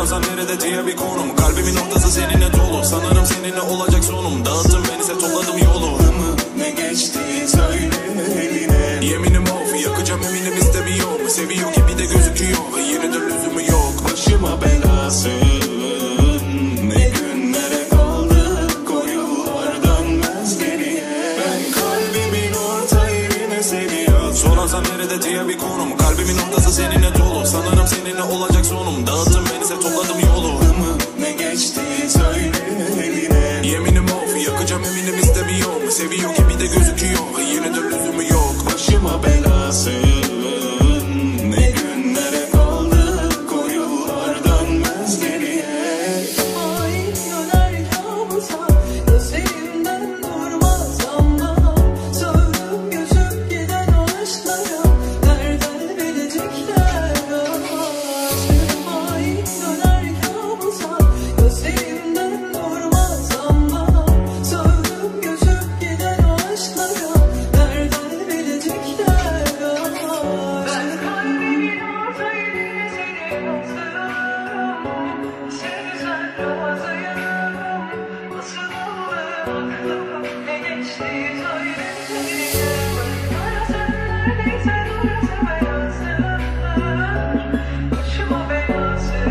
Sorarsan nerede diye bir konum. Kalbimin ortası seninle dolu. Sanırım seninle olacak sonum. Dağıttım beni ise topladım yolu. Ne geçti söyle eline. Yeminim of, yakacağım eminim istemiyor. Seviyor gibi de gözüküyor. Yeni de lüzumu yok. Başıma belasın. Ne günlere kaldık, o yıllar dönmez geriye. Ben kalbimin orta yerine seni yazdım. Sorarsan nerede diye bir konum. Kalbimin ortası seninle dolu. Sanırım seninle olacak sonum. Dağıttım beni ise topladım yolu. Ne geçti söyle eline. Yeminim of, yakacağım eminim istemiyor. Seviyor gibi de gözüküyor. Yeni de lüzumu yok. Başıma belasın. Ne günlere kaldık, o yıllar dönmez geriye. Hain döner kabusa, gözlerimden durmaz ama söndüm göçüp giden o aşklara, nereden bilecekler aşkım. Hain döner kabusa, gözlerimden durmaz ama söndüm göçüp giden o aşklara, nereden bilecekler aşkım. Ben kalbimin orta yerine seni yazdım. Seni sen razıyım. Nasıl oldu aklım, ne geçti söyle eline. Ara sen neredeysen orası beyazdır. Başıma belasın.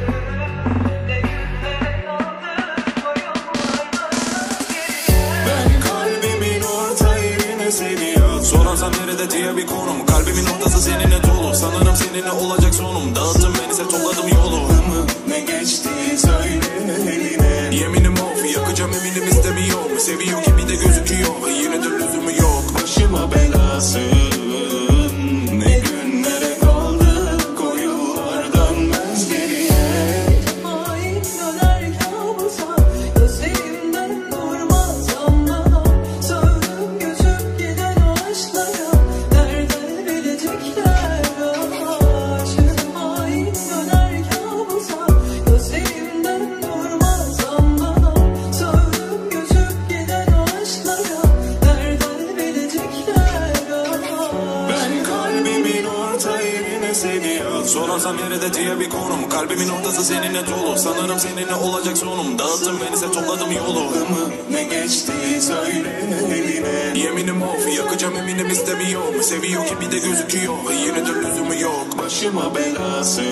Ne günlere kaldık, o yollardan geriye. Ben kalbimin orta yerine seni yazdım. Sorarsan nerede diye bir konum. Kalbimin ortası seninle dolu. Sanırım seninle olacak sonum. Dağıttım beni ise topladım yolu. Ne geçti söyle eline. Yeminim of, yakacağım eminim istemiyor. Seviyor gibi de gözüküyor. Yeni de lüzumu yok. Başıma belasın. Ne günlere kaldık, o yıllar dönmez geriye. Hain döner kabusa, gözlerimden durmaz ama söndüm göçüp giden o aşklara, nereden bilecekler aşkım. Hain döner kabusa, gözlerimden durmaz ama söndüm göçüp giden o aşklara, nereden bilecekler aşkım. Ben kalbimin orta yerine seni yazdım. Sorarsan nerede diye bir konum. Kalbimin ortası seninle dolu. Sanırım seninle olacak sonum. Dağıttım beni ise topladım yolu. Ne geçti söyle eline. Yeminim of, yakacağım eminim istemiyor. Seviyor gibi de gözüküyor. Yeni de lüzumu yok. Başıma belasın.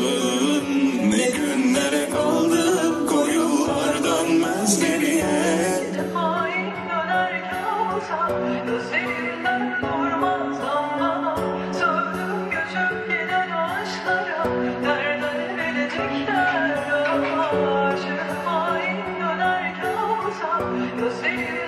Ne günlere kaldık, o yıllar dönmez geriye. Hain döner kabusa, gözlerimden durmaz ama söndüm göçüp giden o aşklara, nereden bilecekler aşkım. Hain döner kabusa, gözlerimden